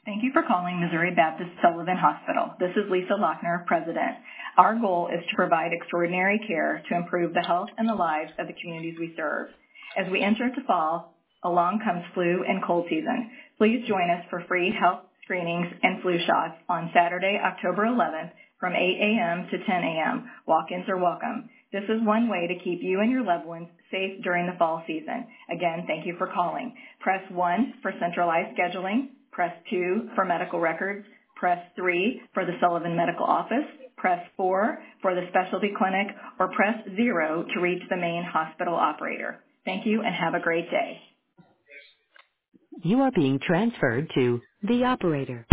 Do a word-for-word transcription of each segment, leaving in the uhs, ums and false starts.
Thank you for calling Missouri Baptist Sullivan Hospital. This is Lisa Lochner, President. Our goal is to provide extraordinary care to improve the health and the lives of the communities we serve. As we enter into fall, along comes flu and cold season. Please join us for free health screenings and flu shots on Saturday, October eleventh from eight a.m. to ten a.m. Walk-ins are welcome. This is one way to keep you and your loved ones safe during the fall season. Again, thank you for calling. Press one for centralized scheduling. Press two for medical records. Press three for the Sullivan Medical Office. Press four for the specialty clinic, or press zero to reach the main hospital operator. Thank you and have a great day. You are being transferred to the operator.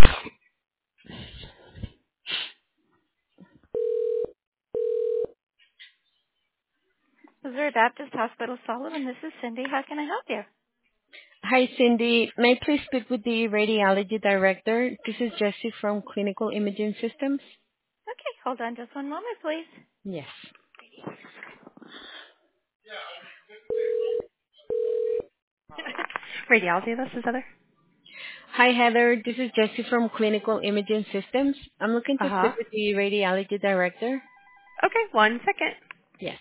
Missouri Baptist Hospital Sullivan, this is Cindy. How can I help you? Hi, Cindy. May I please speak with the radiology director? This is Jessie from Clinical Imaging Systems. Okay, hold on just one moment, please. Yes. Radiology, this is Heather. Hi, Heather. This is Jessie from Clinical Imaging Systems. I'm looking to Uh-huh. speak with the radiology director. Okay, one second. Yes.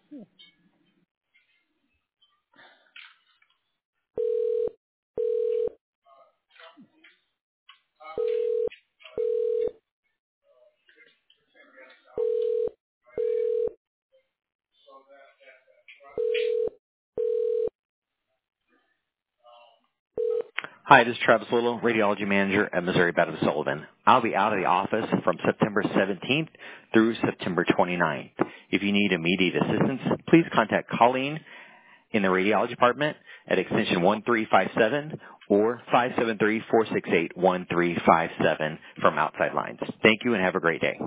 Hi, this is Travis Little, Radiology Manager at Missouri Baptist Sullivan. I'll be out of the office from September seventeenth through September twenty-ninth. If you need immediate assistance, please contact Colleen in the Radiology Department at extension one three five seven or five seven three, four six eight, one three five seven from outside lines. Thank you and have a great day.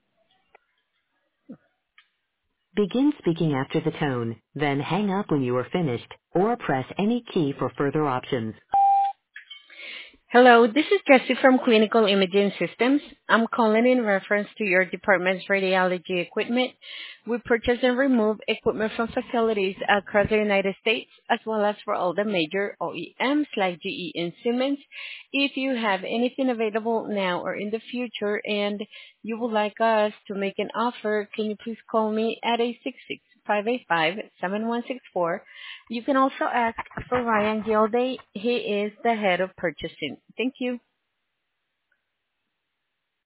Begin speaking after the tone, then hang up when you are finished, or press any key for further options. Hello, this is Jessie from Clinical Imaging Systems. I'm calling in reference to your department's radiology equipment. We purchase and remove equipment from facilities across the United States, as well as for all the major O E Ms like G E and Siemens. If you have anything available now or in the future and you would like us to make an offer, can you please call me at eight six six, five eight five, seven one six four. You can also ask for Ryan Gilday. He is the head of purchasing. Thank you.